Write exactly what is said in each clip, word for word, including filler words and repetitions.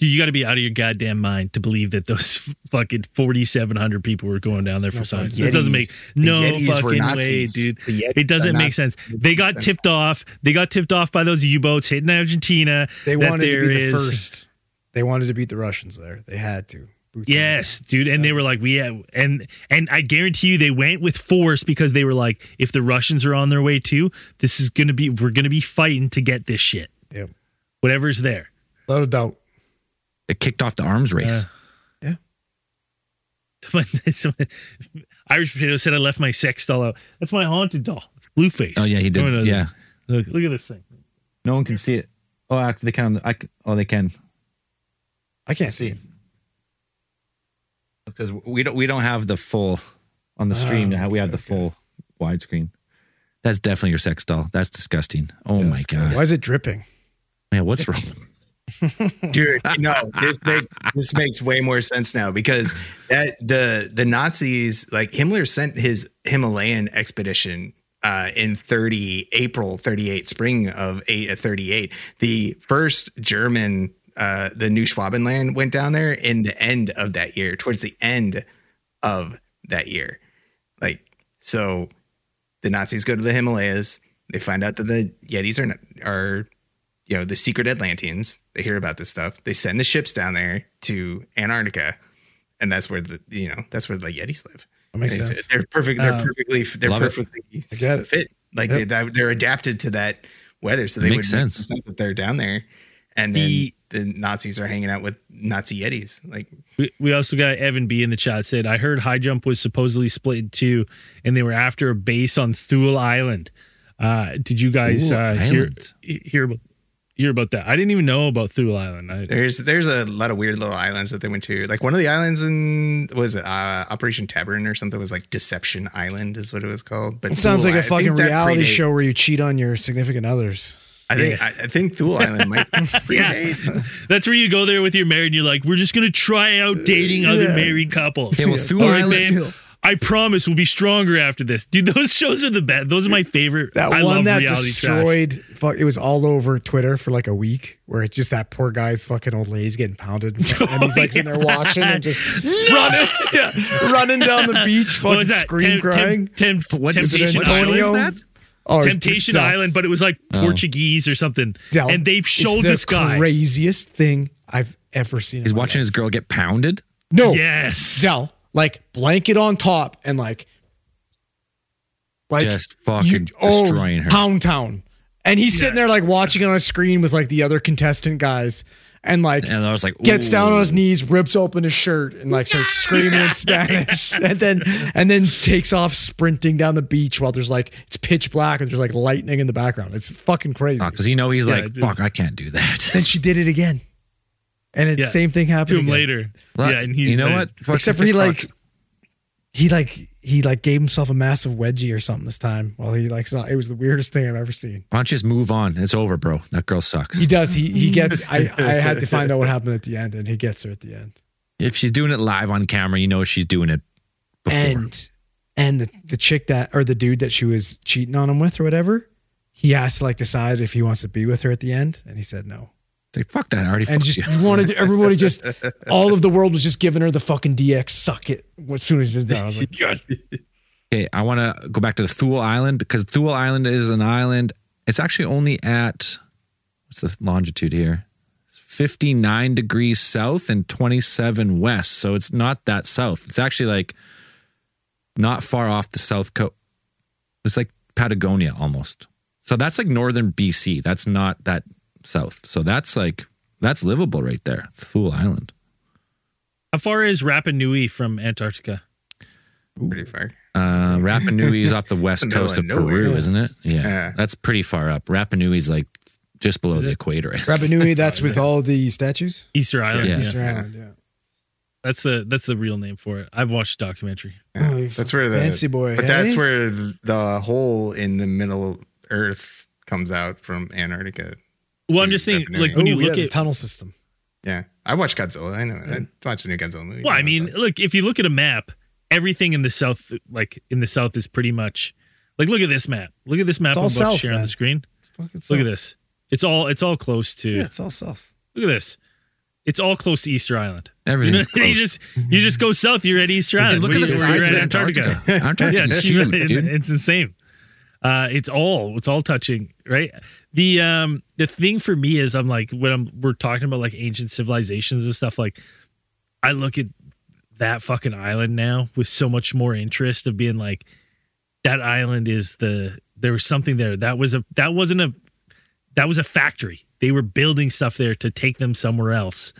Dude, you got to be out of your goddamn mind to believe that those fucking forty-seven hundred people were going down there for science. It doesn't make no fucking way, dude. It doesn't make sense. They got tipped off. They got tipped off by those U-boats hitting Argentina. They wanted to be the first. They wanted to beat the Russians there. They had to. Boots yes, dude. And they were like, we have, and and I guarantee you they went with force because they were like, if the Russians are on their way too, this is going to be, we're going to be fighting to get this shit. Yep. Whatever's there. Without a doubt. It kicked off the arms race. Uh, yeah. Irish Potato said I left my sex doll out. That's my haunted doll. It's Blueface. Oh yeah, he did. No yeah. Look, look at this thing. No one can see it. Oh, actually, they can. I, oh, they can. I can't see it because we don't. We don't have the full on the stream. Oh, we have okay, the full okay. widescreen. That's definitely your sex doll. That's disgusting. Oh yeah, my god. Cool. Why is it dripping? Man, what's wrong? Dude, no, this makes this makes way more sense now because that the the Nazis, like Himmler sent his Himalayan expedition uh, in thirty April thirty-eight, spring of eight, thirty-eight. The first German, uh, the New Schwabenland, went down there in the end of that year, towards the end of that year. Like, so the Nazis go to the Himalayas. They find out that the Yetis are are you know, the secret Atlanteans. They hear about this stuff. They send the ships down there to Antarctica, and that's where the you know that's where the Yetis live. That makes and sense. They're perfect. They're um, perfectly. They're perfectly it. fit. Like yep. they they're adapted to that weather, so they makes would sense. make sense that they're down there. And then the, the Nazis are hanging out with Nazi Yetis. Like we, we also got Evan B in the chat said, I heard High Jump was supposedly split in two, and they were after a base on Thule Island. Uh, did you guys Ooh, uh, hear hear about? Hear about that? I didn't even know about Thule Island. I, there's there's a lot of weird little islands that they went to. Like one of the islands in was it uh, Operation Tabern or something was like Deception Island is what it was called. But it sounds Thule, like a fucking reality predates. show where you cheat on your significant others. I think yeah. I, I think Thule Island might yeah. That's where you go there with your married and you're like, we're just gonna try out dating other yeah. married couples. Yeah, well, Thule right, Island. man. I promise we'll be stronger after this. Dude, those shows are the best. Those are my favorite. That I one love that reality destroyed, trash. fuck, it was all over Twitter for like a week where it's just that poor guy's fucking old lady's getting pounded. And he's like sitting there watching and just no! running, yeah, running down the beach, fucking scream Tem- crying. Tem- Tem- what Temptation Island is that? Oh, Temptation Island, but it was like oh. Portuguese or something. Del, and they've showed this guy. Craziest thing I've ever seen. He's watching life. his girl get pounded? No. Yes. Zell, like blanket on top and like, like just fucking you, destroying oh, her. Pound Town. And he's yeah. sitting there like watching it on a screen with like the other contestant guys. And like, and I was like, gets down on his knees, rips open his shirt, and like starts screaming in Spanish, and then and then takes off sprinting down the beach while there's like it's pitch black and there's like lightning in the background. It's fucking crazy. Because you know he's yeah, like, dude. fuck, I can't do that. Then she did it again, and the yeah. same thing happened to him again. later. Well, yeah, and he, you know uh, what? Fuck Except for he like TikToks. he like he like gave himself a massive wedgie or something this time. While he like saw it was the weirdest thing I've ever seen. Why don't you just move on? It's over, bro. That girl sucks. He does. He he gets. I I had to find out what happened at the end, and he gets her at the end. If she's doing it live on camera, you know she's doing it before. And and the, the chick that or the dude that she was cheating on him with or whatever, he has to like decide if he wants to be with her at the end, and he said no. It's like, fuck that. I already and fucked just you. wanted to, everybody just all of the world was just giving her the fucking D X suck it as soon as it did that. I was like, yes. Okay, I want to go back to the Thule Island because Thule Island is an island. It's actually only at what's the longitude here? fifty-nine degrees south and twenty-seven west. So it's not that south. It's actually like not far off the south coast. It's like Patagonia almost. So that's like northern B C. That's not that south. So that's like, that's livable right there. Thule Island. How far is Rapa Nui from Antarctica? Pretty far. Uh, Rapa Nui is off the west the coast of middle of Peru, nowhere. isn't it? Yeah, Yeah. That's pretty far up. Rapa Nui is like just below Is the it? equator. Rapa Nui, that's with all the statues. Easter Island. Yeah. Yeah. Easter Island, yeah. That's the that's the real name for it. I've watched the documentary. Yeah. Oh, That's where the fancy boy. But hey? that's where the hole in the middle Earth comes out from Antarctica. Well, I'm just saying, Rapa Nui. like when you Ooh, look yeah, at the tunnel system. Yeah, I watched Godzilla. I know. I watched the new Godzilla movie. Well, I know mean, what's up. look, if you look at a map, everything in the south, like in the south, is pretty much like look at this map. Look at this map It's all I'm about to south, share on man. the screen. It's fucking Look south. at this. It's all it's all close to. Yeah, it's all south. Look at this. It's all close to Easter Island. Everything's you know, close. You just you just go south, you're at Easter Island. Look at the size of Antarctica. Antarctica. Antarctica is huge, dude. It's insane. Uh, it's all it's all touching, right? The um the thing for me is I'm like when I'm we're talking about like ancient civilizations and stuff, like I look at that fucking island now with so much more interest of being like that island is the there was something there. That was a that wasn't a that was a factory. They were building stuff there to take them somewhere else.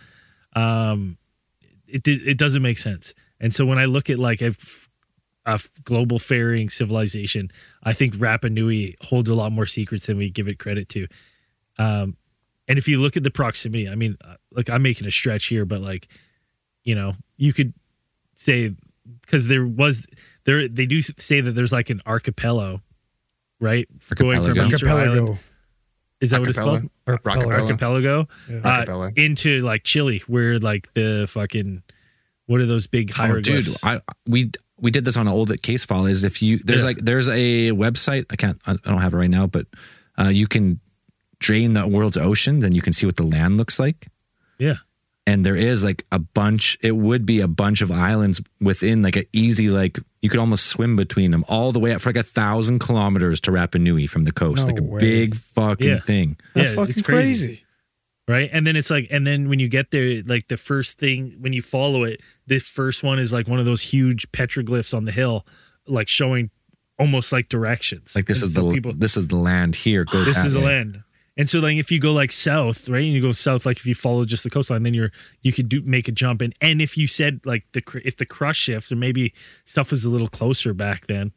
Um it it doesn't make sense. And so when I look at like a a global ferrying civilization, I think Rapa Nui holds a lot more secrets than we give it credit to. Um, and if you look at the proximity, I mean, like I'm making a stretch here, but like, you know, you could say, because there was there, they do say that there's like an archipelago, right? Archipelago. Going from Easter Archipelago. Island. Is that Archipelago. what it's called? Archipelago. Archipelago. Yeah. Uh, Archipelago. into like Chile, where like the fucking, what are those big Oh, hieroglyphs? dude, I we we did this on an old case file. Is if you there's Yeah. like there's a website. I can't. I don't have it right now, but uh, you can drain the world's oceans and you can see what the land looks like. Yeah. And there is like a bunch. It would be a bunch of islands within like an easy like you could almost swim between them all the way up for like a thousand kilometers to Rapa Nui from the coast. No like a way. big fucking Yeah. thing. That's Yeah, fucking it's crazy. crazy. Right. And then it's like, and then when you get there, like the first thing, when you follow it, the first one is like one of those huge petroglyphs on the hill, like showing almost like directions. Like this And is so the people, this is the land here. Go this that is the way. land. And so like if you go like south, right, and you go south, like if you follow just the coastline, then you're you could do make a jump. And and if you said like the cr- if the crust shifts, or maybe stuff was a little closer back then,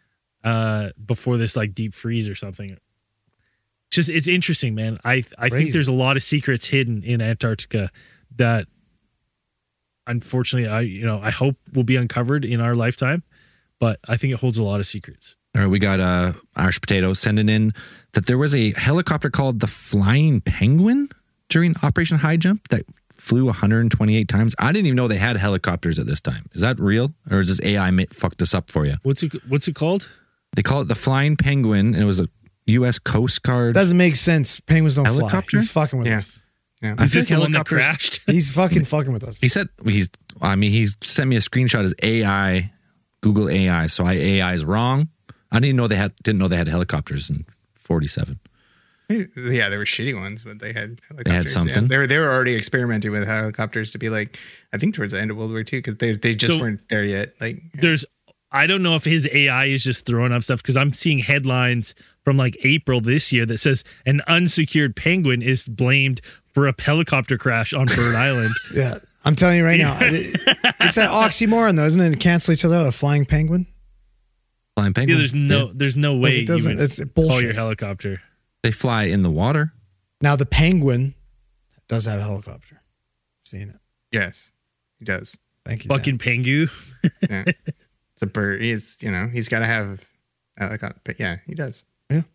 uh, before this like deep freeze or something. Just it's interesting, man. I I Crazy. think there's a lot of secrets hidden in Antarctica that unfortunately I you know I hope will be uncovered in our lifetime, but I think it holds a lot of secrets. All right, we got uh, Irish Potato sending in that there was a helicopter called the Flying Penguin during Operation High Jump that flew one hundred twenty-eight times. I didn't even know they had helicopters at this time. Is that real, or is this A I ma- fucked this up for you? What's it What's it called? They call it the Flying Penguin, and it was a U S Coast Guard. Doesn't make sense. Penguins don't Helicopter? fly. He's fucking with Yeah. us. Yeah. I Is this think the one that helicopters- crashed? He's fucking fucking with us. He said he's. I mean, he sent me a screenshot as A I, Google A I. So I A I is wrong. I didn't know they had. Didn't know they had helicopters in forty-seven. Yeah, they were shitty ones, but they had helicopters. They had something. Yeah, they were they were already experimenting with helicopters to be like, I think towards the end of World War Two, because they they just So- weren't there yet. Like, There's I don't know if his A I is just throwing up stuff, because I'm seeing headlines from like April this year that says an unsecured penguin is blamed for a helicopter crash on Bird Island. Yeah, I'm telling you right now, it- it's that oxymoron though, isn't it? To cancel each other out. A flying penguin. Flying Yeah, Penguin. there's no Yeah. there's no way it you doesn't- would it's call bullshit. your helicopter. They fly in the water. Now the penguin does have a helicopter. Seen it. yes, he does. Thank you. Fucking pengu. Yeah, it's a bird. He's you know he's got to have a helicopter. But yeah, he does. Dan.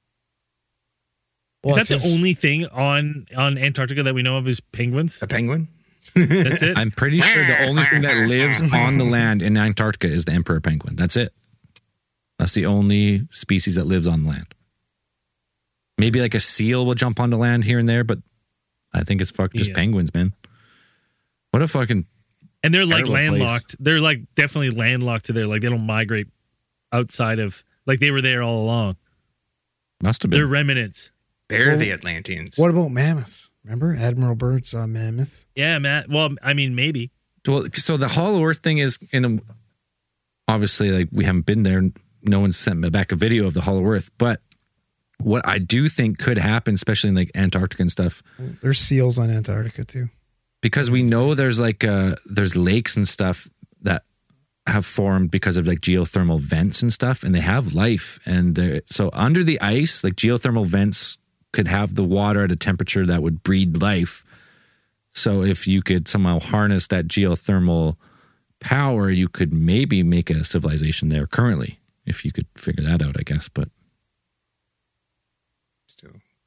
Well, is that it's the his- only thing on on Antarctica that we know of is penguins? A penguin. That's it. I'm pretty sure the only thing that lives on the land in Antarctica is the emperor penguin. That's it. That's the only species that lives on land. Maybe like a seal will jump onto land here and there, but I think it's fuck just Yeah. penguins, man. What a fucking And they're like Terrible place. landlocked. They're like definitely landlocked to there. Like they don't migrate outside of, like they were there all along. must have They're been. remnants. They're Well, the Atlanteans. What about mammoths? Remember Admiral Byrd's uh, mammoth? Yeah, Matt. Well, I mean, maybe. Well, so the Hollow Earth thing is in a, obviously like we haven't been there. No one sent me back a video of the Hollow Earth, but what I do think could happen, especially in like Antarctica and stuff, There's seals on Antarctica too. because we know there's like uh there's lakes and stuff that have formed because of like geothermal vents and stuff, and they have life. And they're- so under the ice, like geothermal vents could have the water at a temperature that would breed life. So if you could somehow harness that geothermal power, you could maybe make a civilization there currently, if you could figure that out, I guess. But Still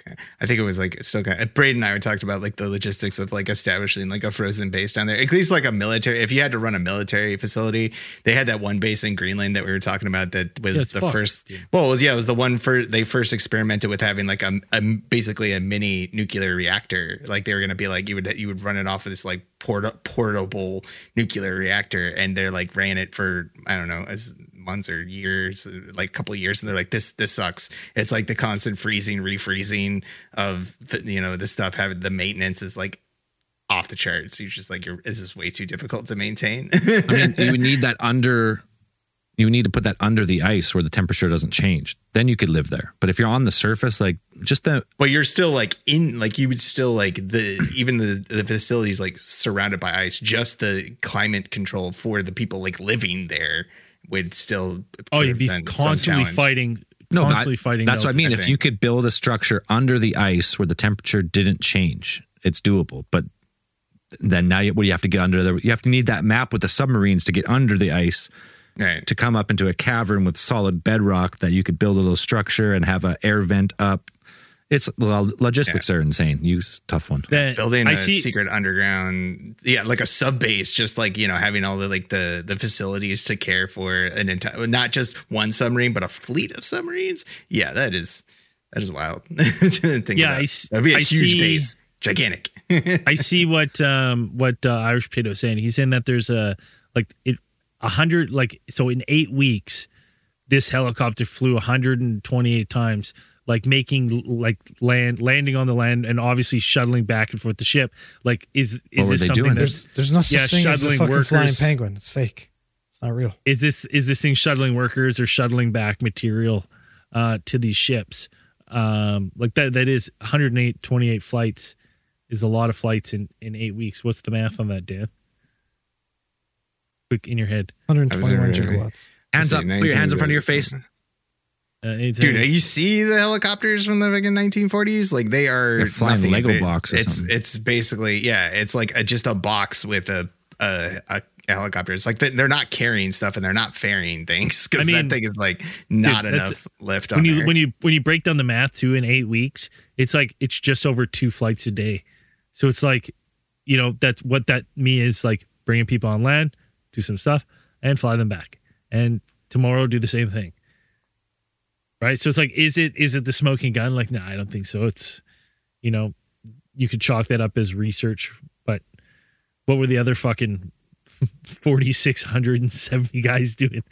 I think it was like still kind of, Braden and I were talked about like the logistics of like establishing like a frozen base down there. At least like a military, if you had to run a military facility, they had that one base in Greenland that we were talking about that was yeah, the fucked, first. Dude. Well, it was, yeah, it was the one for they first experimented with having like a, a basically a mini nuclear reactor. Like they were going to be like you would you would run it off of this like port- portable nuclear reactor, and they're like ran it for I don't know as. months or years, like a couple of years, and they're like, this this sucks. It's like the constant freezing, refreezing of, you know, the stuff. Having the maintenance is like off the charts. You're just like, you're this is way too difficult to maintain. I mean, you would need that under. You would need to put that under the ice where the temperature doesn't change. Then you could live there. But if you're on the surface, like just the. Well, you're still like in, like you would still like the even the the facilities like surrounded by ice. Just the climate control for the people like living there would still oh you'd be constantly fighting no constantly that, fighting that's no, what I mean I if think. You could build a structure under the ice where the temperature didn't change, it's doable. But then now you, what do you have to get under there? You have to need that map with the submarines to get under the ice, right, to come up into a cavern with solid bedrock that you could build a little structure and have an air vent up. It's well, logistics yeah. are insane. Use tough one. That, Building I a see, secret underground, yeah, like a sub base, just like, you know, having all the like the the facilities to care for an entire, not just one submarine, but a fleet of submarines. Yeah, that is that is wild. Think yeah, about. I, That'd be a I huge see, base, gigantic. I see what um what uh, Irish Potato is saying. He's saying that there's a like it a hundred like so in eight weeks, this helicopter flew one hundred twenty-eight times. Like making like land landing on the land and obviously shuttling back and forth the ship. Like is is this something doing? There's, there's no such yeah, thing as a fucking workers. flying penguin. It's fake. It's not real. Is this is this thing shuttling workers or shuttling back material uh, to these ships? Um, like that that is one hundred eight, twenty-eight flights is a lot of flights in, in eight weeks. What's the math on that, Dan? Quick in your head. one hundred twenty-one gigawatts. Hands up. Put your hands in front of your face. Uh, Dude, you see the helicopters from the fucking nineteen forties? Like they are They're flying nothing. Lego they, blocks or it's something. It's basically, yeah, it's like a, just a box with a a, a helicopter. It's like they're not carrying stuff and they're not ferrying things because I mean, that thing is like not dude, enough lift on when you there. when you when you break down the math too in eight weeks, it's like it's just over two flights a day. So it's like, you know, that's what that me is like bringing people on land, do some stuff, and fly them back, and tomorrow do the same thing. Right. So it's like, is it is it the smoking gun? Like, no, I don't think so. It's, you know, you could chalk that up as research. But what were the other fucking four thousand six hundred seventy guys doing?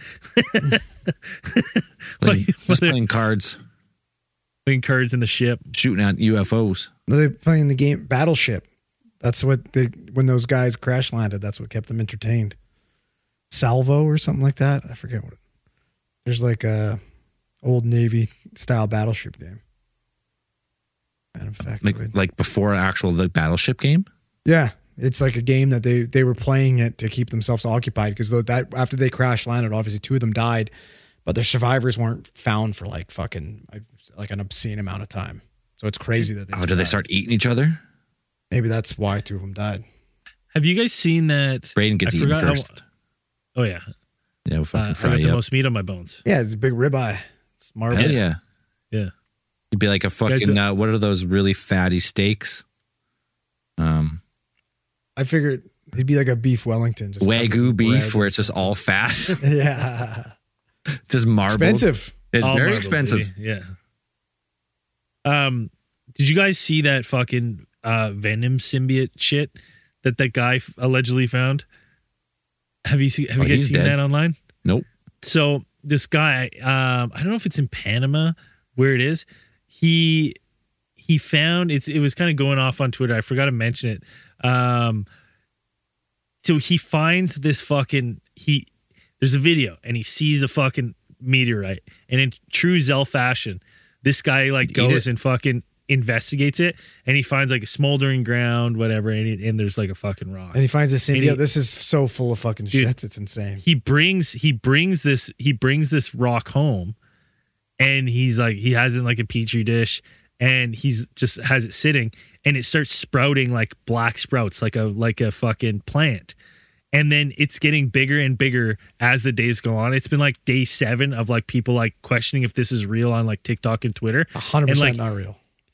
playing, just playing cards. Playing cards in the ship. Shooting at U F Os. They're playing the game Battleship. That's what they, when those guys crash landed, that's what kept them entertained. Salvo or something like that. I forget what it, there's like a old Navy style battleship game. Like, like before actual the battleship game? Yeah. It's like a game that they, they were playing it to keep themselves occupied because that after they crash landed, obviously two of them died, but their survivors weren't found for like fucking like an obscene amount of time. So it's crazy that they Oh, did they start eating each other? Maybe that's why two of them died. Have you guys seen that? Braden gets eaten first. How, oh yeah. Yeah, we'll fucking uh, fry I got you the up. most meat on my bones. Yeah, it's a big ribeye. It's marvelous. Hell yeah. Yeah. You'd be like a fucking, uh, what are those really fatty steaks? Um, I figured it'd be like a beef Wellington. Just Wagyu beef where it's just all fat. Yeah. Just marble. Expensive. It's all very marble, expensive. Baby. Yeah. Um, did you guys see that fucking uh, Venom symbiote shit that that guy f- allegedly found? Have you seen? Have Oh, you guys he's seen dead. that online? Nope. So this guy, um, I don't know if it's in Panama where it is. He he found it's. It was kind of going off on Twitter. I forgot to mention it. Um, so he finds this fucking he. There's a video and he sees a fucking meteorite, and in true Zell fashion, this guy like goes and fucking investigates it, and he finds like a smoldering ground, whatever, and, it, and there's like a fucking rock. And he finds this symbiote. he, this is so full of fucking dude, shit. It's insane. He brings he brings this he brings this rock home, and he's like he has it in like a petri dish, and he's just has it sitting, and it starts sprouting like black sprouts, like a like a fucking plant. And then it's getting bigger and bigger as the days go on. It's been like day seven of like people like questioning if this is real on like TikTok and Twitter. A hundred percent like, not real.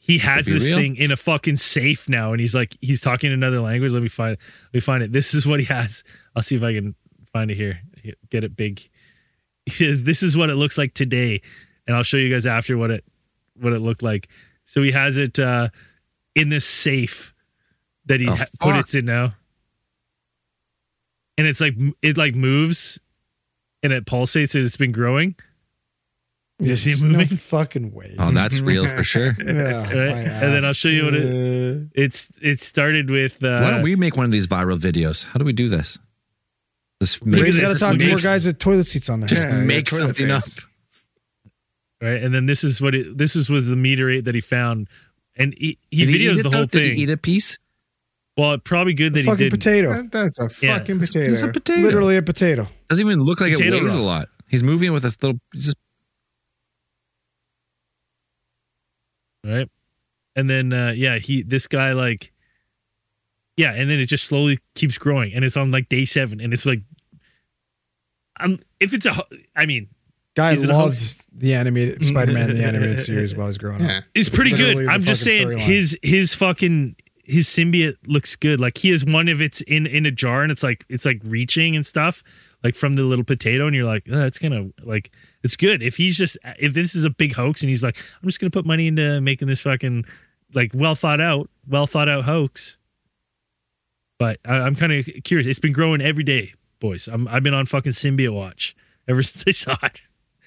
he has this real? thing in a fucking safe now, and he's like, he's talking another language. Let me find it. Let me find it. This is what he has. I'll see if I can find it here. Get it big. This is what it looks like today, and I'll show you guys after what it what it looked like. So he has it uh, in this safe that he oh, ha- put it in now, and it's like it like moves, and it pulsates as it's been growing. You see it moving? No fucking way. Oh, that's real for sure. Yeah, right? And then I'll show you what it. It's it started with. Uh, Why don't we make one of these viral videos? How do we do this? This Ray's got to talk to more guys with toilet seats on there. Just yeah, make yeah, something face. up. Right, and then this is what it. This is was the meteorite that he found, and he, he videos he the whole though? thing. Did he eat a piece? Well, probably good that a he did. Fucking potato. That, that's a fucking yeah. potato. It's a potato. Literally a potato. Doesn't even look like potato it weighs rock. a lot. He's moving with a little. Just right, and then uh, yeah, he this guy like, yeah, and then it just slowly keeps growing, and it's on like day seven, and it's like, um, if it's a, I mean. Guy loves the animated Spider-Man, the animated series while he's growing yeah. up. It's pretty good. I'm just saying his his fucking his symbiote looks good. Like he has one of it's in in a jar and it's like it's like reaching and stuff like from the little potato and you're like, oh, that's gonna like it's good. If he's just if this is a big hoax and he's like, I'm just gonna put money into making this fucking like well thought out, well thought out hoax. But I, I'm kind of curious. It's been growing every day, boys. I'm I've been on fucking symbiote watch ever since I saw it.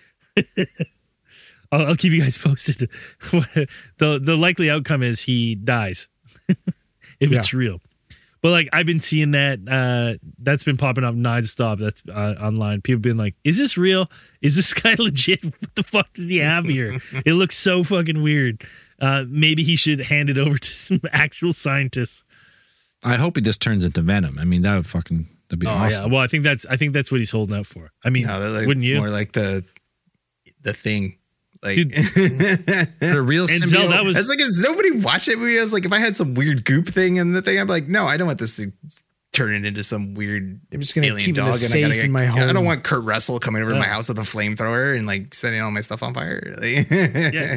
I'll, I'll keep you guys posted. the The likely outcome is he dies if yeah. it's real. But like I've been seeing that uh, that's been popping up nonstop. That's uh, online. People been like, "Is this real? Is this guy legit? What the fuck does he have here? It looks so fucking weird. Uh, maybe he should hand it over to some actual scientists." I hope he just turns into Venom. I mean, that would fucking that'd be oh, awesome. Yeah. Well, I think that's I think that's what he's holding out for. I mean, no, like, wouldn't it's you? More like the. The thing, like Dude, the real symbiote. That was I was like, does nobody watch that movie? I was like, if I had some weird goop thing in the thing, I'm like, no, I don't want this to turn it into some weird. I'm just gonna alien keep dog it safe and I gotta, in my home. I don't want Kurt Russell coming over yeah. to my house with a flamethrower and like setting all my stuff on fire. Like, yeah.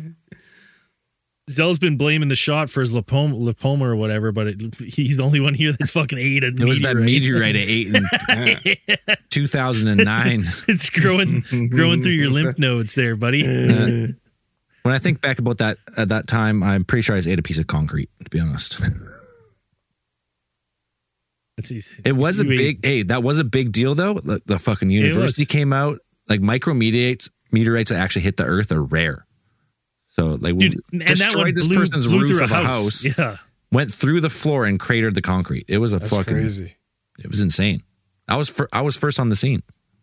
Zell's been blaming the shot for his lipoma, lipoma or whatever, but it, he's the only one here that's fucking ate it. It was that meteorite I ate in yeah. two thousand nine. It's growing, growing through your lymph nodes, there, buddy. Uh, when I think back about that at that time, I'm pretty sure I just ate a piece of concrete. To be honest, it was a big. Hey, that was a big deal though. The, the fucking university came out like micrometeorites, meteorites that actually hit the Earth are rare. So like Dude, we destroyed this blew, person's blew roof a of a house, house, yeah. went through the floor and cratered the concrete. It was a That's fucking crazy. It was insane. I was fir- I was first on the scene. It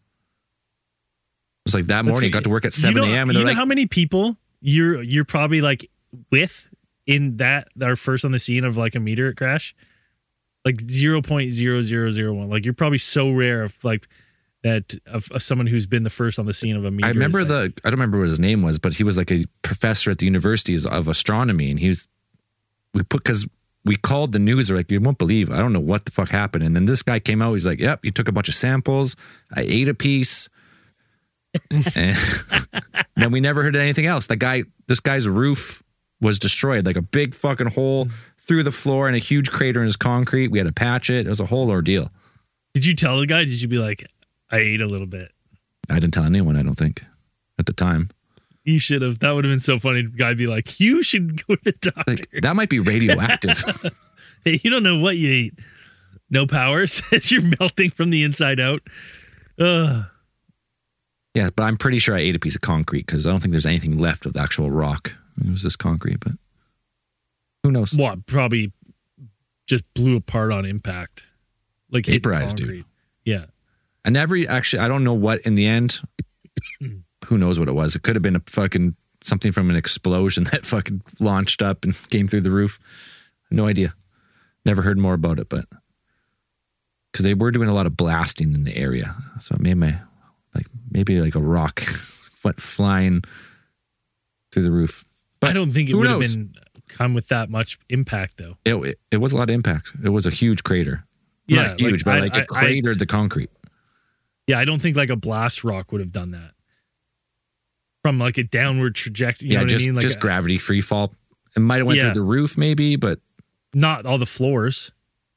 was like that That's morning. Got to work at seven a.m. You know, and you they're know like, how many people you're you're probably like with in that that are first on the scene of like a meteorite crash, like zero point zero zero zero one. Like you're probably so rare of like. That of, of someone who's been the first on the scene of a meteor. I remember site. the I don't remember what his name was, but he was like a professor at the universities of astronomy, and he was we put because we called the news. They're like, you won't believe. I don't know what the fuck happened. And then this guy came out. He's like, yep, he took a bunch of samples. I ate a piece, and then we never heard anything else. The guy, this guy's roof was destroyed, like a big fucking hole through the floor and a huge crater in his concrete. We had to patch it. It was a whole ordeal. Did you tell the guy? Did you be like? I ate a little bit. I didn't tell anyone, I don't think, at the time. You should have. That would have been so funny. The guy be like, you should go to the doctor. Like, that might be radioactive. Hey, you don't know what you ate. No power says you're melting from the inside out. Ugh. Yeah, but I'm pretty sure I ate a piece of concrete because I don't think there's anything left of the actual rock. It was just concrete, but who knows? Well, probably just blew apart on impact. Like vaporized, dude. Yeah. I never actually, I don't know what in the end, who knows what it was. It could have been a fucking something from an explosion that fucking launched up and came through the roof. No idea. Never heard more about it, but because they were doing a lot of blasting in the area. So it made my, like, maybe like a rock went flying through the roof. But I don't think it who would knows? have been come with that much impact though. It, it, it was a lot of impact. It was a huge crater. Yeah. Not huge, like, but I, like I, it cratered I, the concrete. Yeah, I don't think like a blast rock would have done that. From like a downward trajectory. You yeah, know what just I mean? Like just a, gravity free fall. It might have went Yeah. through the roof, maybe, but Not all the floors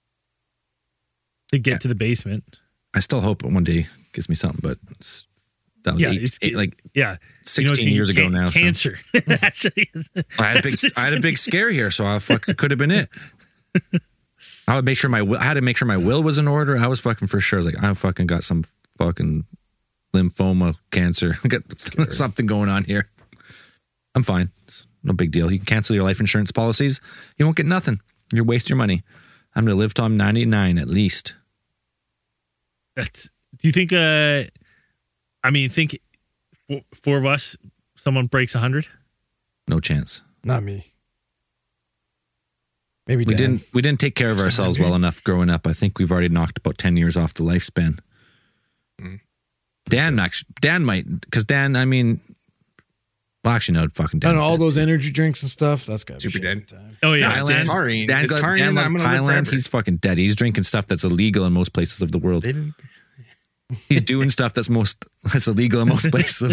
to get Yeah. to the basement. I still hope one day it gives me something. But it's, that was Yeah, eight, it's- eight, like Yeah. sixteen You know, years ago can- now. so. Cancer. Actually, I had a big, I had a big scare here, so I fucking could have been it. I would make sure my will, I had to make sure my will was in order. I was fucking for sure. I was like, I fucking got some fucking lymphoma cancer. I got something going on here. I'm fine. It's no big deal. You can cancel your life insurance policies. You won't get nothing. You waste your money. I'm gonna live till I'm ninety-nine at least. That's. Do you think? Uh, I mean, think four, four of us. Someone breaks a hundred. No chance. Not me. Maybe We Dan. didn't. We didn't take care of ourselves well enough growing up. I think we've already knocked about ten years off the lifespan. Mm. Dan actually, Dan might, because Dan, I mean, well, actually, no, fucking I Dan. don't know, all those energy drinks and stuff. That's got Super dead. Time. Oh yeah, No, it's Dan- taurine. Dan, It's got- taurine. Dan I'm loves gonna live Thailand. forever. He's fucking dead. He's drinking stuff that's illegal in most places of the world. Didn't- He's doing stuff that's most that's illegal in most places.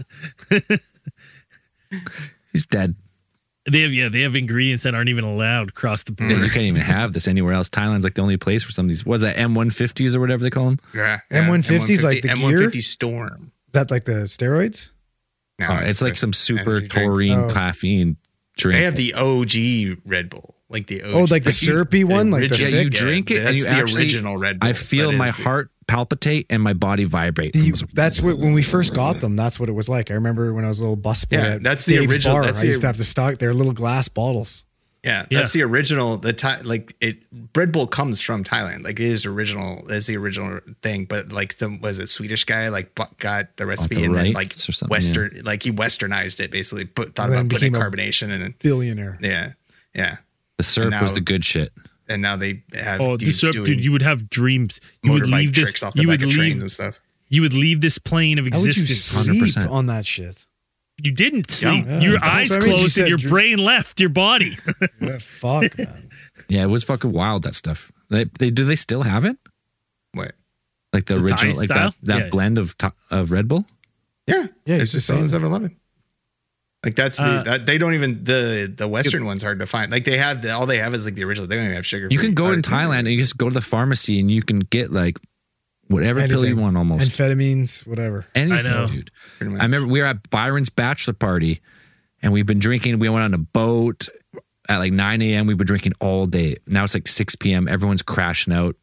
He's dead. They have yeah, they have ingredients that aren't even allowed across the Yeah, border. you can't even have this anywhere else. Thailand's like the only place for some of these. What's that, M one fifties or whatever they call them? Yeah, M one fifties, like the M one fifty gear? Storm. Is that like the steroids? No, Oh, it's like some super energy drinks. taurine Oh. caffeine drink. They have the O G Red Bull, like the O G. Oh, like the you- syrupy one, like the original- yeah, you thick? drink it and That's you the actually, original Red Bull. I feel That my is the- heart palpitate and my body vibrate. The- From- that's what when we first got them. That's what it was like. I remember when I was a little busboy. Yeah, at that's the Dave's original- Bar, that's I the- used to have to stock their little glass bottles. Yeah, Yeah. that's the original. The Thai, like it, Red Bull comes from Thailand. Like it is original. That's the original thing. But like some was it Swedish guy like bu- got the recipe the and then rights like or something, Western, like he Westernized it basically. Put thought And then about putting became a- carbonation and then Billionaire. yeah, yeah. the syrup now- was the good shit. And now they have Oh, the dudes syrup, doing dude! You would have dreams. You would motorbike leave this. tricks off the You back would of trains leave. and stuff. You would leave this plane of How would you existence. one hundred sleep percent. on that shit? You didn't sleep. Yeah. Your Yeah. eyes So that means you closed and said your dr- brain left your body. Yeah, fuck, man. Yeah, it was fucking wild, that stuff. They, they do they still have it? What? Like the, The original, Thai like style? that, that Yeah. blend of Tha- of Red Bull? Yeah, Yeah, it's it's just the same. seven eleven. Like that's the Uh, that, they don't even the the Western one's hard to find. Like they have the, all they have is like the original. They don't even have sugar. You can go in Thailand and you just go to the pharmacy and you can get like whatever pill you Anything. want almost. Amphetamines, whatever. Anything, I know. dude. Pretty much. I remember we were at Byron's bachelor party and we've been drinking. We went on a boat at like nine a.m. We've been drinking all day. Now it's like six p.m. Everyone's crashing out,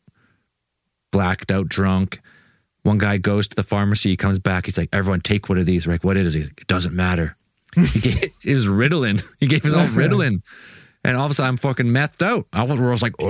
blacked out, drunk. One guy goes to the pharmacy. He comes back. He's like, everyone take one of these. We're like, what is it? He's like, it doesn't matter. He gave, it was Ritalin. He gave his own Ritalin. And all of a sudden I'm fucking methed out. I was, I was like,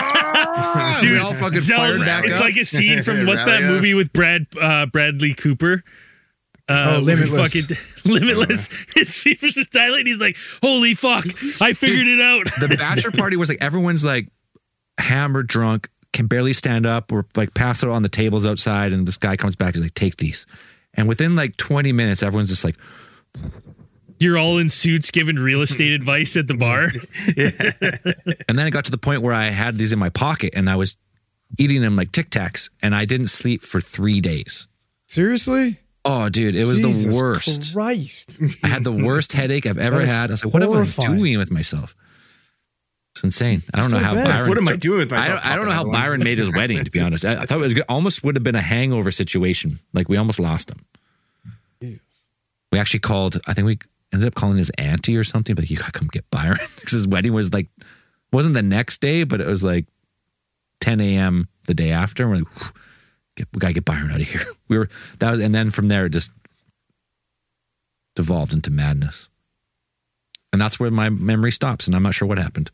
oh, we all fucking Zell- fired back it's up. like a scene from what's that Rally up. movie with Brad uh, Bradley Cooper? Uh, Oh, where he Limitless. Fucking, limitless. His fever's just dilating. He's like, "Holy fuck! I figured it out." The bachelor party was like everyone's like hammered drunk, can barely stand up. We're like passed out on the tables outside, and this guy comes back. He's like, "Take these," and within like twenty minutes, everyone's just like, You're all in suits giving real estate advice at the bar. and then it got to the point where I had these in my pocket, and I was eating them like Tic Tacs, and I didn't sleep for three days. Seriously? Oh, dude, it was the Jesus worst. Christ. I had the worst headache I've ever That is had. I was like, "What am I horrifying. doing with myself?" It's insane. I don't know go to how bed. Byron. What am I doing with I myself? don't, I don't know how Popping out Byron made his wedding, to be honest. I, I thought it was good. Almost would have been a hangover situation. Like we almost lost him. Jesus. We actually called, I think we ended up calling his auntie or something, but you gotta come get Byron. Because his wedding was like, wasn't the next day, but it was like ten a.m. the day after. And we're like, "Whew, get, we gotta get Byron out of here. We were, that was, and then from there, it just devolved into madness. And that's where my memory stops. And I'm not sure what happened.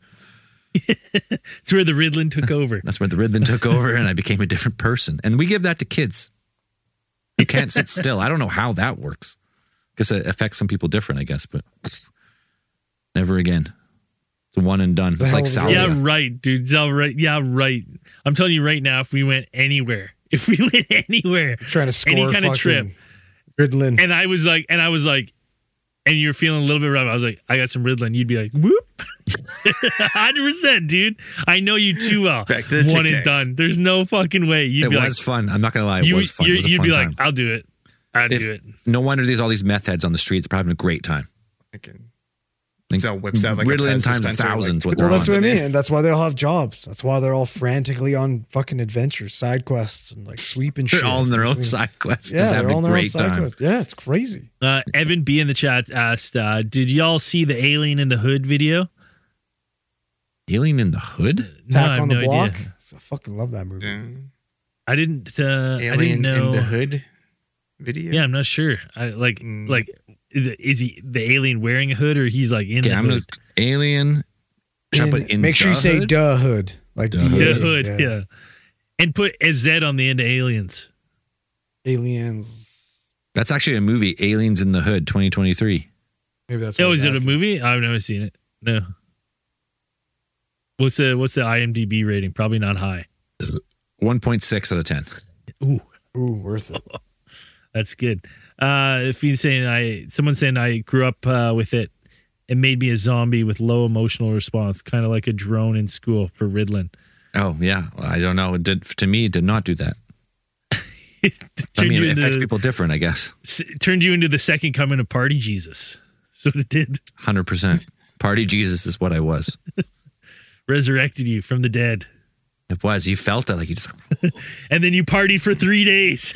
It's where the Ritalin took over. That's where the Ritalin took over and I became a different person. And we give that to kids who can't sit still. I don't know how that works. Guess it affects some people different, I guess, but never again. It's a one and done. The It's hell like of a- salvia. Yeah, right, dude. Zell, right. Yeah, right. I'm telling you right now, if we went anywhere, if we went anywhere, Trying to score any kind of fucking trip, Ritalin. and I was like, and I was like, and you're feeling a little bit rough. I was like, I got some Ritalin. You'd be like, whoop, one hundred percent, dude. I know you too well. Back to the One Tic and Tacs. done. There's no fucking way. You'd It be was like, fun. I'm not going to lie. It you, was fun. you, It was a you'd fun be time. like, I'll do it. I'd If- do it. No wonder there's all these meth heads on the streets. They're having a great time. Fucking- So whips out like Ritalin a times dispenser, thousands. like, what well, that's on. what I mean. And that's why they all have jobs. That's why they're all frantically on fucking adventures, side quests, and like sweeping They're shit. all in their own I mean, side quests. Yeah, just they're having all a in their own great side time. quests. Yeah, it's crazy. Uh, Evan B in the chat asked, uh, "Did y'all see the Alien in the Hood video?" Alien in the Hood? Attack I have on the no Block. idea. I fucking love that movie. Yeah. I didn't. Uh, I Alien didn't know. in the Hood video. Yeah, I'm not sure. I like Mm. like is, it, is he the alien wearing a hood or he's like in Okay, the I'm hood? gonna Alien. Should I And put in make sure the you say hood? duh hood. Like Duh D A, hood. The hood, yeah. And put a Z on the end of aliens. Aliens. That's actually a movie, Aliens in the Hood, twenty twenty-three. Maybe that's what Oh, I is was it a asking. movie? I've never seen it. No. What's the what's the I M D B rating? Probably not high. one point six out of ten. Ooh, Ooh, worth it. that's good. Uh, if he's saying I, someone saying I grew up uh, with it, it made me a zombie with low emotional response, kind of like a drone in school for Ritalin. Oh, yeah. Well, I don't know. It did, to me, it did not do that. it I turned mean, you it affects into, people different, I guess. s- turned you into the second coming of Party Jesus. So it did. one hundred percent. Party Jesus is what I was. Resurrected you from the dead. It was. You felt it. Like you just, And then you partied for three days.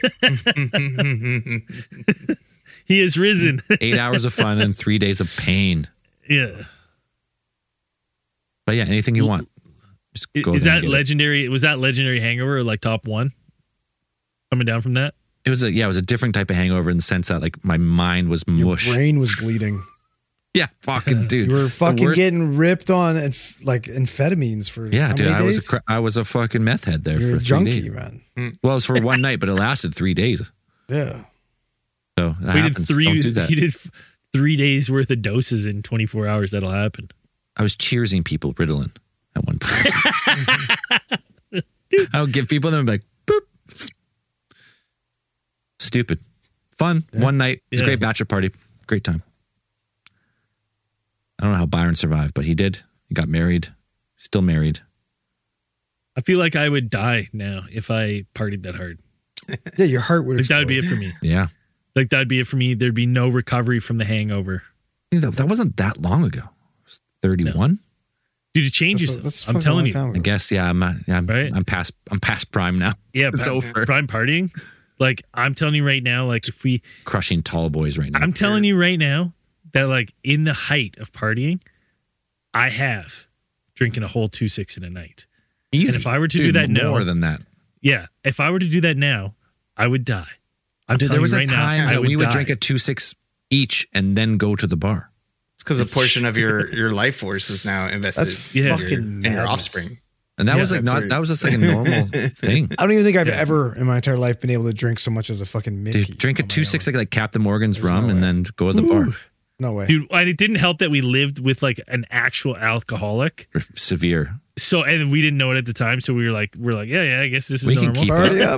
He is risen. eight hours of fun and three days of pain. Yeah. But yeah, anything you want. Just go Is there and that get it. legendary? Was that legendary hangover or like top one? Coming down from that? It was a, yeah, it was a different type of hangover in the sense that like my mind was Your mush. brain was bleeding. Yeah, fucking dude. You were The fucking worst- getting ripped on and like amphetamines for Yeah, how dude. many I was a days? cra- I was a fucking meth head there You're for a three junkie, days. man. Well, it was for one night, but it lasted three days. Yeah. So that We happens. did three. Don't do that. He did f- three days worth of doses in twenty-four hours. That'll happen. I was cheersing people Ritalin at one point. I would give people them and be like, boop. Stupid. Fun. Yeah. One night. It was Yeah. a great bachelor party. Great time. I don't know how Byron survived, but he did. He got married. Still married. I feel like I would die now if I partied that hard. Yeah, your heart would Like that would be it explode. for me. Yeah. Like that'd be it for me. There'd be no recovery from the hangover. I think That, that wasn't that long ago. It was thirty-one. Dude, to change That's, yourself. that's I'm fucking telling long you. time I ago. guess, yeah, I'm, uh, yeah, I'm, Right? I'm past I'm past prime now. Yeah, It's prime, over. prime partying. Like I'm telling you right now, like if we Crushing tall boys right now. I'm telling you right now that like in the height of partying, I have drinking a whole two six in a night. Easy. And if I were to Dude, do that now, more than that. yeah, if I were to do that now, I would die. I'm Dude, telling there was you a right time now, I that we would die. drink a two six each and then go to the bar. It's because a portion of your your life force is now invested That's Yeah. in, your, fucking in your madness. offspring. And that Yeah, was like that's not right. that was just like a normal thing. I don't even think I've ever in my entire life been able to drink so much as a fucking Mickey. Dude, drink a on my two six own. like, like Captain Morgan's There's rum no and way. then go to the bar. Ooh. No way. Dude, and it didn't help that we lived with like an actual alcoholic. For severe. So and we didn't know it at the time. So we were like, we're like, yeah, yeah, I guess this is We can normal. keep Party up.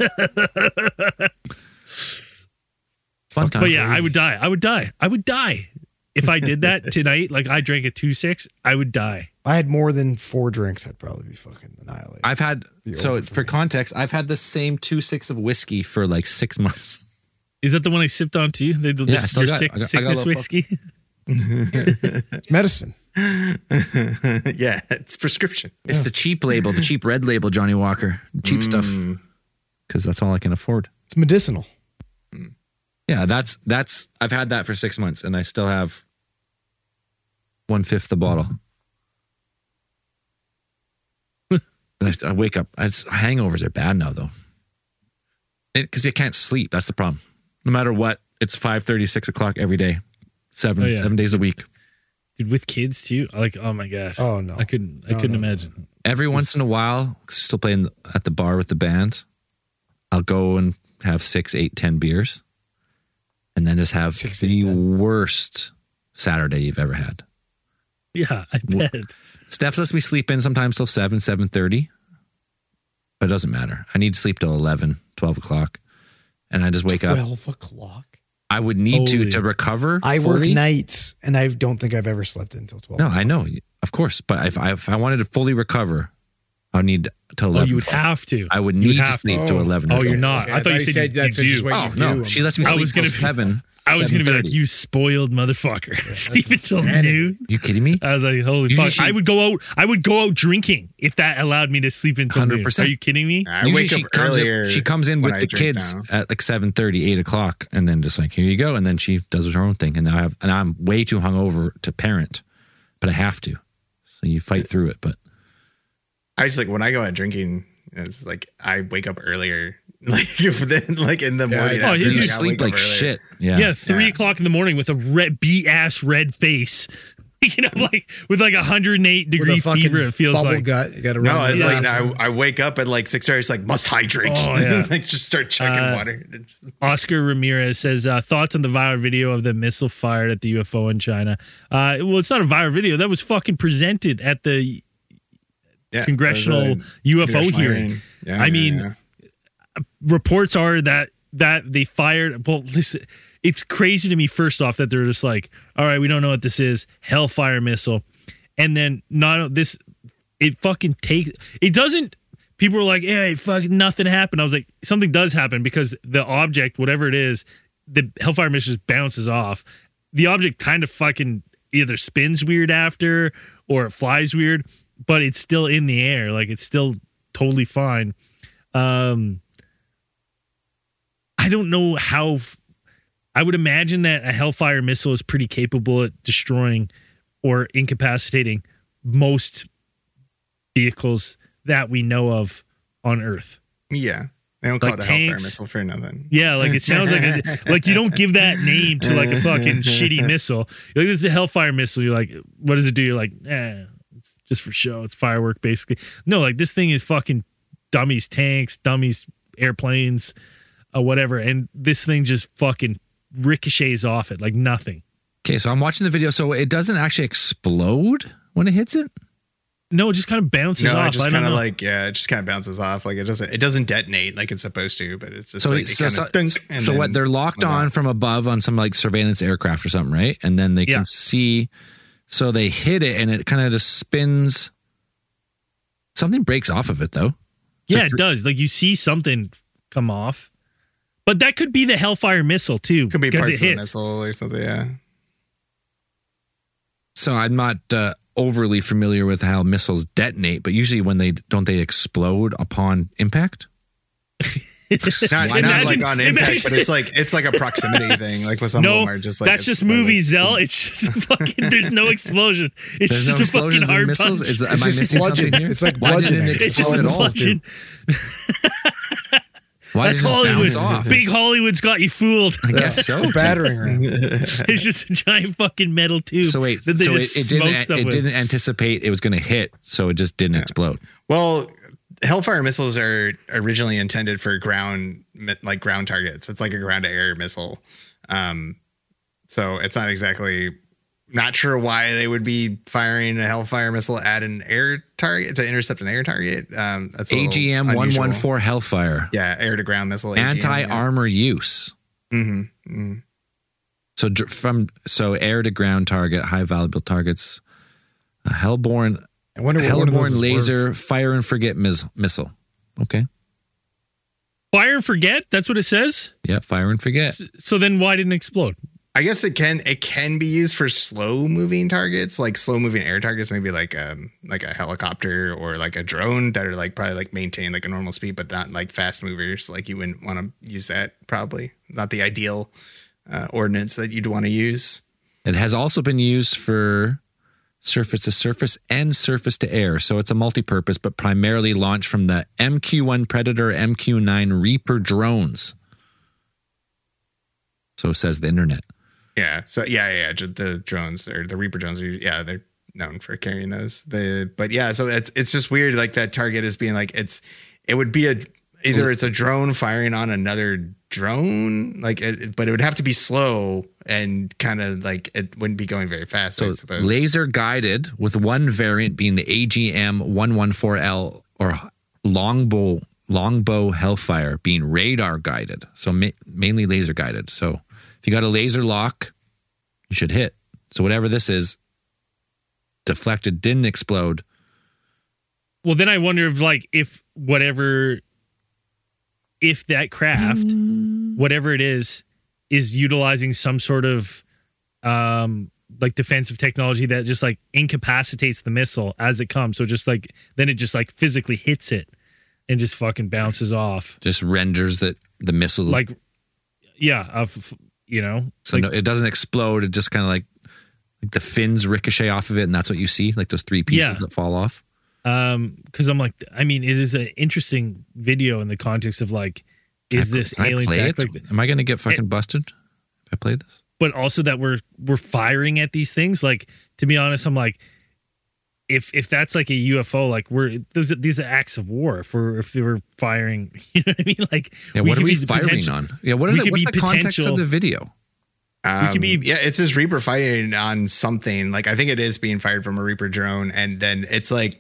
Fun time. But yeah, I would die. I would die. I would die if I did that tonight. Like I drank a two six, I would die. If I had more than four drinks, I'd probably be fucking annihilated. I've had Be so over for for me. context, I've had the same two six of whiskey for like six months. Is that the one I sipped on too? The, the, Yeah, I this, still your got it. sick, I got- I got a sickness little whiskey. It's medicine. Yeah, it's prescription. It's the cheap label, the cheap red label, Johnny Walker. Cheap stuff. Because that's all I can afford. It's medicinal. Yeah, that's that's I've had that for six months and I still have one fifth the bottle. I I wake up. It's, hangovers are bad now though. Because you can't sleep. That's the problem. No matter what, it's five thirty, six o'clock every day. Seven, Oh, yeah. seven days a week. Dude, with kids too. Like, oh my gosh. Oh no. I couldn't I No, couldn't no, no, imagine. Every once in a while, 'cause I still playing at the bar with the band, I'll go and have six, eight, ten beers, and then just have Six, the eight, ten. worst Saturday you've ever had. Yeah, I bet. Steph lets me sleep in sometimes till seven, seven thirty, but it doesn't matter. I need to sleep till eleven, twelve o'clock, and I just wake up. Twelve o'clock. I would need Holy. to to recover. I work fully. nights, and I don't think I've ever slept until twelve. No, I know, of course, but if I if I wanted to fully recover, I would need to Oh, eleven. you would twelve. have to. I would You need would to have sleep to. to eleven. or Oh, you're twelve. not. I thought you said, you, that's you just do. what Oh you no, do. she lets me I sleep was till gonna be- seven. I was going to be like, you spoiled motherfucker. Yeah, Stephen told me knew. You kidding me? I was like, holy Usually fuck. She, I would go out I would go out drinking if that allowed me to sleep until one hundred percent. Noon. Are you kidding me? I wake up she comes in, she comes in with I the kids now. At like seven thirty, eight o'clock, and then just like, here you go. And then she does her own thing. And now I have, and I'm way too hungover to parent, but I have to. So you fight through it. But I just like, when I go out drinking, it's like, I wake up earlier. Like then, like in the morning, yeah, oh, you like, sleep like shit. Yeah, yeah, three yeah. o'clock in the morning with a red beat ass red face, you know, like with like a hundred and eight degree fever. It feels like gut. You got to no. It's yeah. like I, I wake up at like six thirty. It's like must hydrate. Oh, yeah. Like just start chugging uh, water. Oscar Ramirez says uh, thoughts on the viral video of the missile fired at the U F O in China. Uh, well, it's not a viral video. That was fucking presented at the yeah, congressional U F O congressional hearing. Yeah, I yeah, mean. Yeah. Reports are that that they fired. Well, listen, it's crazy to me. First off, that they're just like, all right, we don't know what this is. Hellfire missile, and then not this. It fucking takes. It doesn't. People are like, yeah, fucking nothing happened. I was like, something does happen because the object, whatever it is, the Hellfire missile just bounces off. The object kind of fucking either spins weird after or it flies weird, but it's still in the air. Like it's still totally fine. Um. I don't know how. F- I would imagine that a Hellfire missile is pretty capable at destroying or incapacitating most vehicles that we know of on Earth. Yeah. They don't like call it a tanks. Hellfire missile for nothing. Yeah, like it sounds like a, like you don't give that name to like a fucking shitty missile. You're like, this is a Hellfire missile. You're like, what does it do? You're like, eh, it's just for show. It's firework, basically. No, like this thing is fucking dummies tanks, dummies airplanes. Uh, whatever, and this thing just fucking ricochets off it like nothing. Okay, so I'm watching the video. So it doesn't actually explode when it hits it? No, it just kind of bounces no, off. it just kind of like yeah, it just kind of bounces off. Like it doesn't it doesn't detonate like it's supposed to, but it's just so, like it so, so, dunk, so what? They're locked on from above on some like surveillance aircraft or something, right? And then they yeah. can see. So they hit it, and it kind of just spins. Something breaks off of it, though. Yeah, so it does. Like you see something come off. But that could be the Hellfire missile too. Could be parts of the missile or something, yeah. So I'm not uh, overly familiar with how missiles detonate, but usually when they don't they explode upon impact? It's not, imagine, not like on impact, imagine. But it's like it's like a proximity thing. Like with some no, of them are just like that's just movies, like, Zell. It's just fucking. There's no explosion. It's there's just no a fucking hard missiles. punch. Is, am I missing something here? It's like bludgeoning. It's just bludgeoning. Why That's did it Hollywood. bounce off? Big Hollywood's got you fooled. I guess so. It's a battering ram. It's just a giant fucking metal tube. So wait, so it, it didn't it didn't anticipate it was going to hit, so it just didn't yeah. explode. Well, Hellfire missiles are originally intended for ground, like ground targets. It's like a ground to air missile. Um, so it's not exactly. Not sure why they would be firing a Hellfire missile at an air target to intercept an air target. Um, that's A G M one one four Hellfire. Yeah, air to ground missile. Anti armor yeah. use. Mm-hmm. Mm-hmm. So from so air to ground target, high valuable targets. A Hellborn. I wonder what Hellborn laser worth. Fire and forget mis- missile. Okay. Fire and forget. That's what it says. Yeah, fire and forget. So, so then why didn't it explode? I guess it can it can be used for slow moving targets, like slow moving air targets, maybe like um like a helicopter or like a drone that are like probably like maintain like a normal speed, but not like fast movers. Like you wouldn't want to use that. Probably not the ideal uh, ordnance that you'd want to use. It has also been used for surface to surface and surface to air, so it's a multi-purpose, but primarily launched from the M Q one Predator, M Q nine Reaper drones. So says the internet. Yeah. So yeah, yeah, yeah. The drones or the Reaper drones are yeah, they're known for carrying those. The but yeah, so it's it's just weird. Like that target is being like it's it would be a either it's a drone firing on another drone, like it, but it would have to be slow and kind of like it wouldn't be going very fast. So I suppose laser guided, with one variant being the A G M one one four L or longbow longbow Hellfire being radar guided. So ma- mainly laser guided. So if you got a laser lock, you should hit. So whatever this is, deflected, didn't explode. Well, then I wonder if like if whatever, if that craft, whatever it is, is utilizing some sort of um like defensive technology that just like incapacitates the missile as it comes. So just like then it just like physically hits it and just fucking bounces off. Just renders that the missile like yeah, of you know. So like, no, it doesn't explode. It just kind of like like the fins ricochet off of it, and that's what you see, like those three pieces yeah. that fall off. Um, because I'm like, I mean, it is an interesting video in the context of like, is can I, this can alien I play tech? it? Like, Am I going to get fucking it, busted if I play this? But also that we're we're firing at these things. Like, to be honest, I'm like, if if that's like a U F O, like we're those these are acts of war. If we're if they were firing, you know what I mean? Like, yeah, we what are we be firing on? Yeah, what are the, what's the context of the video? Um, could be, yeah, it's just Reaper firing on something. Like I think it is being fired from a Reaper drone, and then it's like,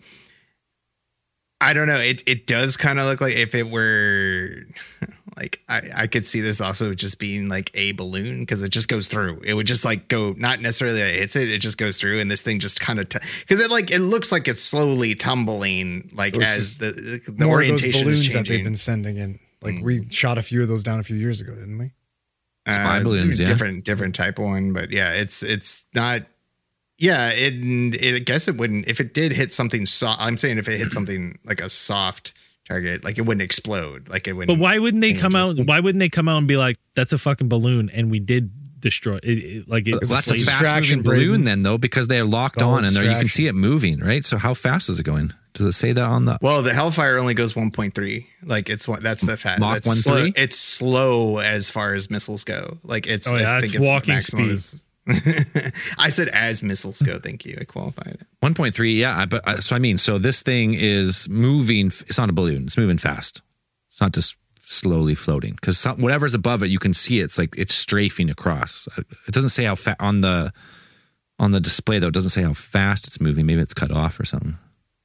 I don't know. It it does kind of look like if it were like I, I could see this also just being like a balloon because it just goes through. It would just like go, not necessarily that it hits it, it just goes through, and this thing just kind of because t- it like it looks like it's slowly tumbling like as the the more orientation of those balloons is changing. that they've been sending in. Like mm. we shot a few of those down a few years ago, didn't we? Spy uh, balloons, yeah. Different different type of one, but yeah, it's it's not. Yeah, it, it. I guess it wouldn't. If it did hit something soft, I'm saying if it hit something like a soft target, like it wouldn't explode. Like it wouldn't. But why wouldn't they come it. out? Why wouldn't they come out and be like, "That's a fucking balloon," and we did destroy it? it like it, well, that's a fast moving balloon, then, though, because they're locked on and you can see it moving, right? So how fast is it going? Does it say that on the? Well, the Hellfire only goes one point three. Like it's what that's the fast. Mach one slow. three. It's slow as far as missiles go. Like it's. Oh yeah, I it's think walking it's speed. Is, I said as missiles go. Thank you. I qualified it. one point three. Yeah, but uh, so I mean, so this thing is moving. It's not a balloon. It's moving fast. It's not just slowly floating because whatever's above it, you can see it. It's like it's strafing across. It doesn't say how fast on the on the display though. It doesn't say how fast it's moving. Maybe it's cut off or something.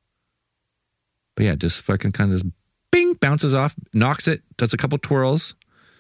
But yeah, just fucking kind of just bing, bounces off, knocks it, does a couple twirls.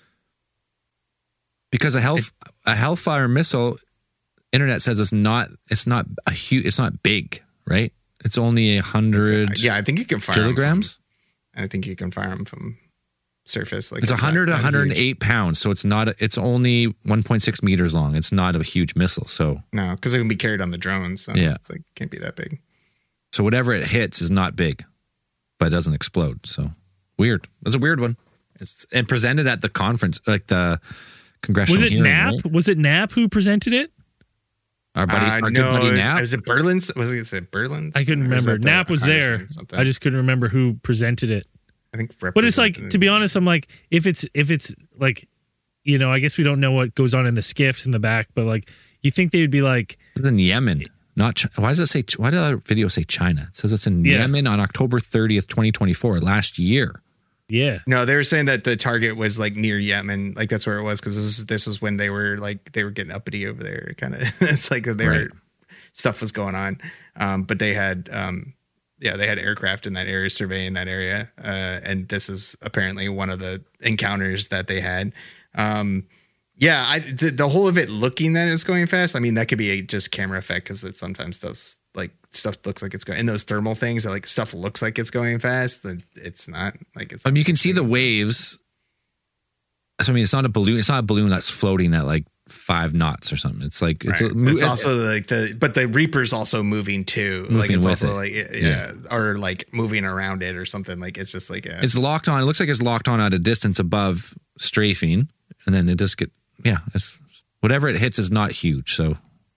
Because a hell a Hellfire missile, internet says it's not it's not a huge it's not big, right? It's only a hundred. Yeah, I think you can fire kilograms. From, I think you can fire them from surface. Like it's a hundred to one hundred eight pounds, so it's not. A, it's only one point six meters long. It's not a huge missile. So no, because it can be carried on the drones. So yeah, it's like can't be that big. So whatever it hits is not big, but it doesn't explode. So weird. That's a weird one. It's and presented at the conference, like the congressional. Was it hearing, Knapp? Right? Was it Knapp who presented it? Our buddy, uh, our good no, buddy is, Knapp. Is it Berlin's? Was it, is it Berlin's? I couldn't remember. Knapp was there. I just couldn't remember who presented it. I think. But it's like, to be honest, I'm like, if it's if it's like, you know, I guess we don't know what goes on in the skiffs in the back, but like, you think they would be like, it's in Yemen, not China. Why does it say? Why did that video say China? It says it's in Yeah. Yemen on October thirtieth, twenty twenty-four, last year. yeah, No, they were saying that the target was like near Yemen, like that's where it was because this is this was when they were like they were getting uppity over there. Kind of, it's like they Right. were stuff was going on, um, but they had, um, yeah, they had aircraft in that area surveying that area, uh, and this is apparently one of the encounters that they had. Um, yeah, I the, the whole of it looking that it's going fast. I mean, that could be a just camera effect because it sometimes does like stuff looks like it's going in those thermal things. Like stuff looks like it's going fast, and it's not. Like it's. I mean, you can see the waves. So I mean, it's not a balloon. It's not a balloon that's floating at like five knots or something. It's like it's, right. a, it's also like the but the Reaper's also moving too. Moving like it's with also it. like yeah, Yeah. or like moving around it or something. Like it's just like yeah. It's locked on. It looks like it's locked on at a distance above strafing, and then it just get yeah. It's whatever it hits is not huge, so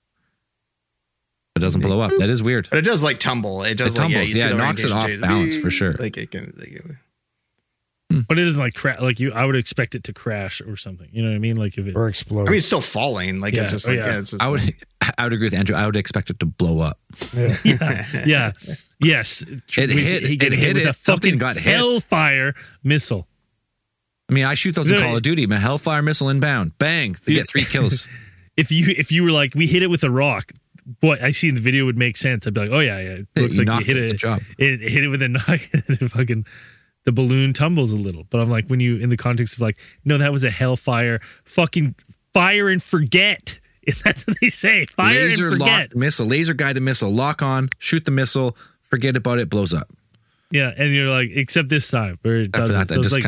it doesn't blow up. That is weird. But it does like tumble. It does It like tumbles. yeah, you Yeah, see it the knocks it orientation off change. balance for sure. Like it can. Like it, but it isn't like cra- like you. I would expect it to crash or something. You know what I mean? Like if it Or explode. I mean, it's still falling. Like it's Yeah. just Oh, like yeah. yeah. It's just I would like, I would agree with Andrew. I would expect it to blow up. yeah. yeah, yeah, yes. It hit- He get it hit with it. a Something fucking got hit. Hellfire missile. I mean, I shoot those in Really? Call of Duty, man. Hellfire missile inbound, bang, they get three kills. If you if you were like, we hit it with a rock, what I see in the video would make sense. I'd be like, oh yeah, yeah. It Yeah, looks you like knocked you hit it. it. Good job. It hit it with a knock, and it fucking the balloon tumbles a little. But I'm like, when you in the context of like, no, that was a Hellfire. Fucking fire and forget. That's what they say. Fire Laser and forget. locked missile, laser guided missile, lock on, shoot the missile, forget about it, blows up. Yeah, and you're like, except this time where it After doesn't. that, So that it's just like, kind of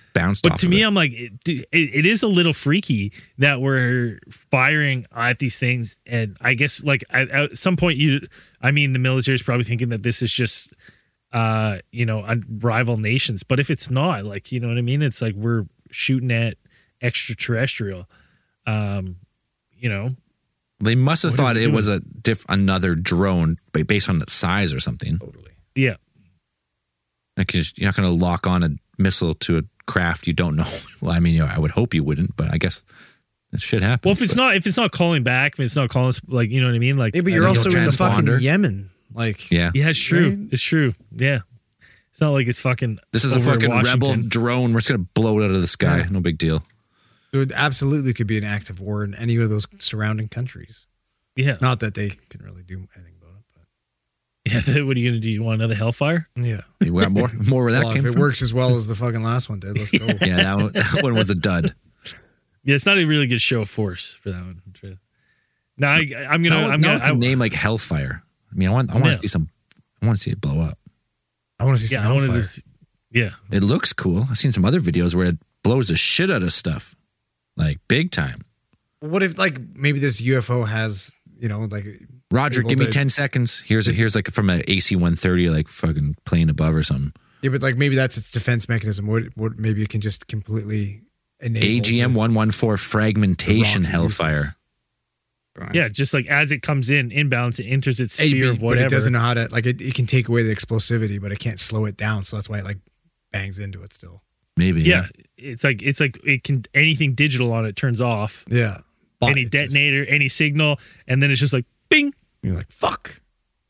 bounced but off to of me it. I'm like it, it, it is a little freaky that we're firing at these things, and I guess like at, at some point you I mean the military is probably thinking that this is just uh you know rival nations, but if it's not, like, you know what I mean, it's like we're shooting at extraterrestrial. um you know They must have What thought are we it doing? was a diff another drone ba- based on its size or something. Totally. yeah Like you're you're not going to lock on a missile to a craft you don't know. Well, I mean, you know, I would hope you wouldn't, but I guess that shit happens. well if it's but- not if it's not calling back, if it's not calling us, like, you know what I mean, like Yeah, but I you're think also it'll in transponder. fucking Yemen. Like, yeah, Yeah, it's true. Right? It's true. Yeah. It's not like it's fucking. this is a over fucking rebel Washington. drone. We're just going to blow it out of the sky. Yeah. No big deal. so it absolutely could be an act of war in any of those surrounding countries. Yeah. Not that they can really do anything about it, but Yeah. What are you going to do? You want another Hellfire? yeah. We got more, more where that Well, came if it from. works as well as the fucking last one did, let's go. Yeah, that one, that one was a dud. Yeah, it's not a really good show of force for that one. No, I, I'm gonna. Now, I'm now gonna. with a I, name like Hellfire. I mean, I want, I want Yeah. to see some. I want to see it blow up. I want to see some yeah, I wanted Hellfire. to. See, yeah. It looks cool. I've seen some other videos where it blows the shit out of stuff, like big time. What if, like, maybe this U F O has, you know, like, Roger, able give me to- ten seconds. Here's a, here's like from an A C one thirty, like fucking plane above or something. yeah, but like maybe that's its defense mechanism. What, what maybe it can just completely enable A G M the- one one four fragmentation the rocket Hellfire. uses. Yeah. Just like as it comes in, inbounds, it enters its Hey, sphere but- of whatever. But it doesn't know how to, like, it, it can take away the explosivity, but it can't slow it down. So that's why it, like, bangs into it still. Maybe. yeah. It's like it's like it can anything digital on it turns off. Yeah. But Any it just- detonator, any signal, and then it's just like bing. you're like, fuck.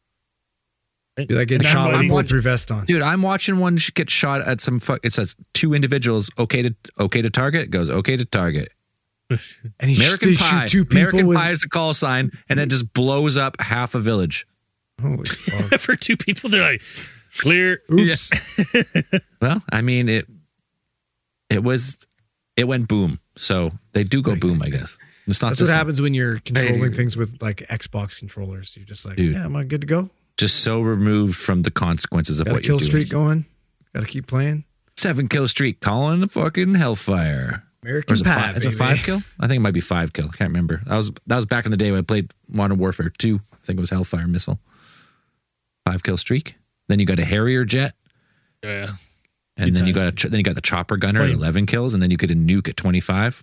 You're like And getting that's shot why with a they- bulletproof vest on. Dude, I'm watching one sh- get shot at some. Fu- it says two individuals. Okay to okay to target. It goes okay to target. And he American sh- they Pie. shoot two people American with, Pie is the call sign, and it just blows up half a village. Holy fuck. For two people, they're like clear. Oops. Well, I mean it. It was. It went boom. So they do go boom. I guess it's not That's just what happens when you're controlling Hey. things with, like, Xbox controllers. You're just like, Dude. yeah, am I good to go? just so removed from the consequences of Got a what you're kill doing. streak going. Got to keep playing. Seven kill streak, calling the fucking Hellfire. Or American is it Pie, five? Is it baby. five kill? I think it might be five kill. I can't remember. That was that was back in the day when I played Modern Warfare two. I think it was Hellfire Missile. Five kill streak. Then you got a Harrier jet, Yeah. and Good then you times. got a then you got the chopper gunner at Twenty. eleven kills, and then you get a nuke at twenty five.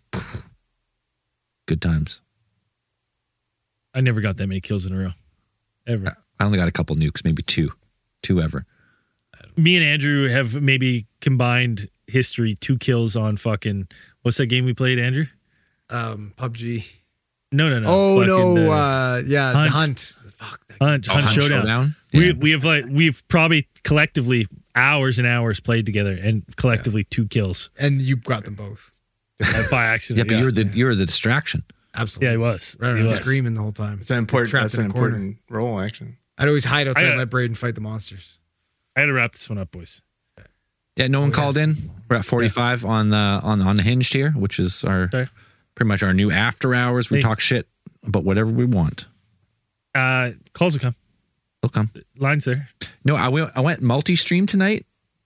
Good times. I never got that many kills in a row. Ever. I only got a couple nukes, maybe two, two ever. Me and Andrew have maybe combined history, two kills on fucking what's that game we played, Andrew? Um, P U B G. No, no, no. Oh fucking no! the Uh, yeah, Hunt. the hunt. Fuck that. Hunt, Oh, Hunt, Hunt Showdown. Showdown? We Yeah. we have like we've probably collectively hours and hours played together and collectively two kills And you got them both. uh, by Yeah, accident. but you're the you're the distraction. Absolutely. yeah, he was. Right He around was. screaming the whole time. It's an important. Trapped That's in an a corner. important role, actually. I'd always hide outside I, uh, and let Braden fight the monsters. I had to wrap this one up, boys. Yeah, no one Oh, called yes. in. We're at forty-five on the on on the Hinged here, which is our Sorry. pretty much our new after hours. We Hey. talk shit about whatever we want. Uh, calls will come. They'll come. Lines there. No, I went I went multi-stream tonight.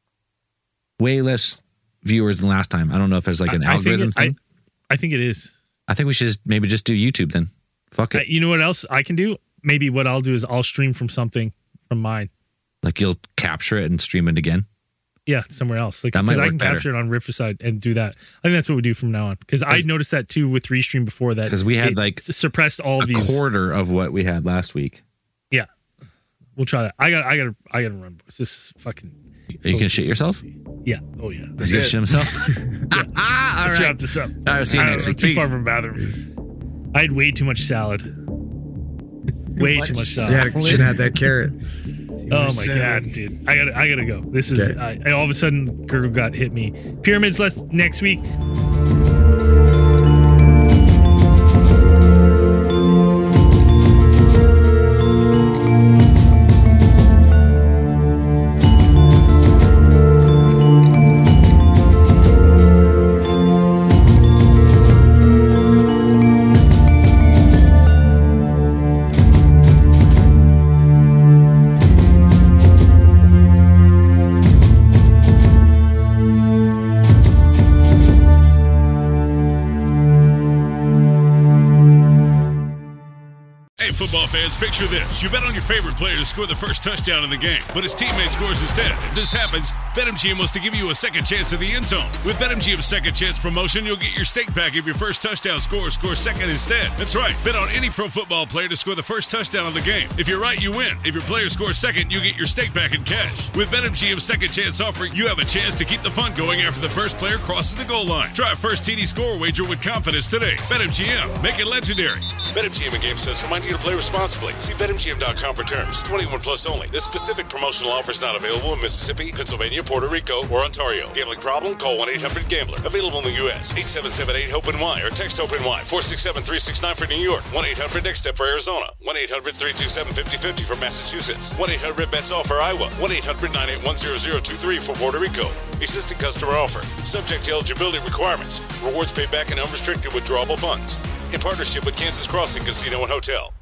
Way less viewers than last time. I don't know if there's like an I- I think algorithm it- I- thing. I think it is. I think we should just maybe just do YouTube then. Fuck Uh, it. you know what else I can do? Maybe what I'll do is I'll stream from something from mine. Like you'll capture it and stream it again. Yeah, somewhere else. Like That might because I work can better. capture it on Riverside and do that. I think that's what we do from now on. Because I noticed that too with Restream before that. 'Cause we had, it like, s- suppressed all A views. quarter of what we had last week. Yeah, we'll try that. I got. I got. I got to run. Boys. This is fucking. Are you gonna shit yourself? Yeah. Oh yeah. Is he gonna it. shit himself? ah, all Let's right. wrap this up. All right, see you I don't next know, week. Too Peace. far from bathrooms. I had way too much salad. Way too much salad. Yeah, should have had that carrot. Oh my salad. god, dude! I gotta, I gotta go. This is. Okay. I, I, all of a sudden, Gurgle got hit me. Pyramids. Let's next week. fans, picture this. You bet on your favorite player to score the first touchdown in the game, but his teammate scores instead. If this happens, BetMGM wants to give you a second chance at the end zone. With BetMGM's second chance promotion, you'll get your stake back if your first touchdown scorer scores second instead. That's right. Bet on any pro football player to score the first touchdown of the game. If you're right, you win. If your player scores second, you get your stake back in cash. With BetMGM's second chance offer, you have a chance to keep the fun going after the first player crosses the goal line. Try a first T D score wager with confidence today. BetMGM. Make it legendary. BetMGM and GameSense remind you to play responsibly. See Bet M G M dot com for terms. twenty-one plus only. This specific promotional offer is not available in Mississippi, Pennsylvania, Puerto Rico, or Ontario. Gambling problem? Call one eight hundred gambler. Available in the U S eight seven seven eight hope N Y or text HOPE-NY four six seven three six nine for New York. one eight hundred next step for Arizona. one eight hundred three two seven five zero five zero for Massachusetts. one eight hundred bets all for Iowa. one eight hundred nine eight one zero zero two three for Puerto Rico. Existing customer offer. Subject to eligibility requirements. Rewards paid back in unrestricted withdrawable funds. In partnership with Kansas Crossing Casino and Hotel.